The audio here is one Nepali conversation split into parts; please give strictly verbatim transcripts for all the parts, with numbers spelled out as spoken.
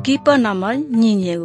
किप नम्बर निन्येगु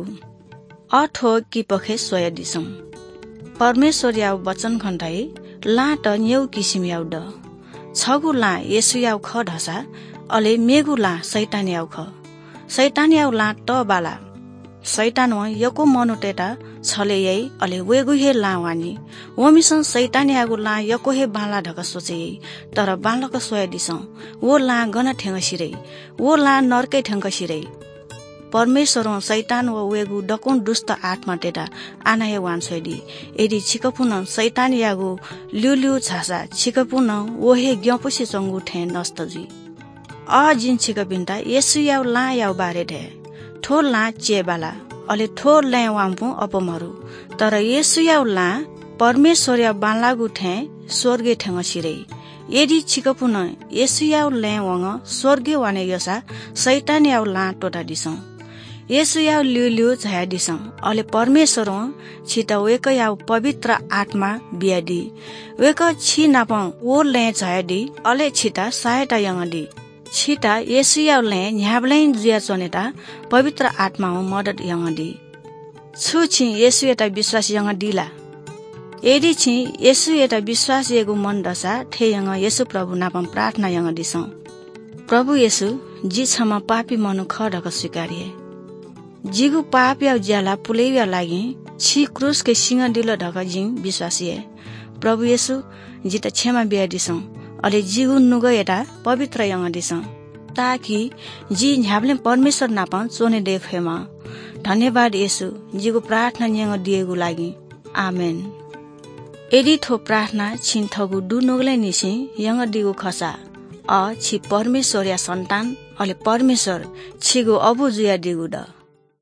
अठो किपखे सोय दिसं परमेश्वर याउ वचन खण्डाई लाट न्यौ किसिम याउ ड छगु ला येसु याउ ख ढसा अले मेगु ला शैतान याउ ख शैतान याउ ला ट बाला शैतान व यको मनुटेटा छले यई अले वेगु हे ला वानी वमिसन शैतान यागु ला यको हे बाला ढक सोचे तर बालक सोय दिसं वो ला गना ठेंग सिरै वो ला नरकै ठेंग सिरै परमेश्वर शैतान व वेगु डकोन दुष्ट आत्मा टेटा आनाय वान छैडी एडी छिकपुन शैतान यागु ल्युल्यु छासा छिकपुन ओहे ग्यपुसी चंगु ठे नस्तजी अ जिन छिकबिन्ता येसु याउ ला याउ बारे ढे ठो ला चेबाला अले ठो लै वाम्पु अपमरु तर येसु याउ ला परमेश्वर या बालागु ठे स्वर्गे ठेंग सिरै एडी छिकपुन येसु याउ लै वंग स्वर्गे वाने यसा शैतान याउ ला टोटा दिसं येसु याउ ल्युल्यु छया दिसं अले परमेश्वर छिट वेक याउ पवित्र आत्मा बियादी वेक छि नाप ओ ले छयादी अले छिटा सहायता यंगदी छिटा येसु याउ ले न्याबलेन जिया चनेटा पवित्र आत्मा मदद यंगदी छु छि येसु एटा विश्वास यंगदीला एडी छि येसु एटा विश्वास येगु मन दशा ठे यंग येसु प्रभु नापम प्रार्थना यंगदिसं प्रभु येसु जी छमा पापी मनु खडक स्वीकारिए जिगु पाप या ज्याला पुलेया लागि छि क्रुस के सिंह दिलो ढका जिङ विश्वासिए प्रभु येसु जिता क्षमा बिया दिसं अले जिगु नुग एटा पवित्र यंग दिसं ताकि जी न्याबले परमेश्वर नापन चोने देखेमा धन्यवाद येसु जिगु प्रार्थना न्यंग दिएगु लागि आमेन एडी थो प्रार्थना छिन थगु दु नुगले निसि यंग दिगु खसा अ छि परमेश्वर या सन्तान अले परमेश्वर छिगु अबु जुया दिगु द